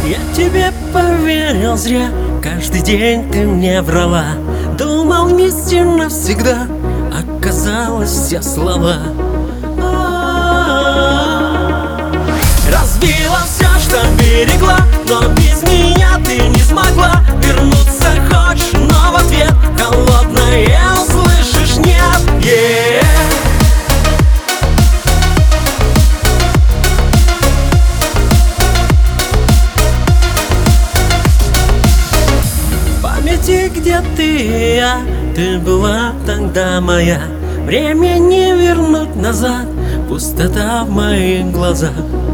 Я тебе поверил зря, каждый день ты мне врала. Думал, вместе навсегда, оказалось все слова. Разбила все, что берегла, но без меня ты не смогла. Вернуться хочешь, но в ответ холодное услышишь нет. В памяти, где ты и я, ты была тогда моя. Время не вернуть назад, пустота в моих глазах.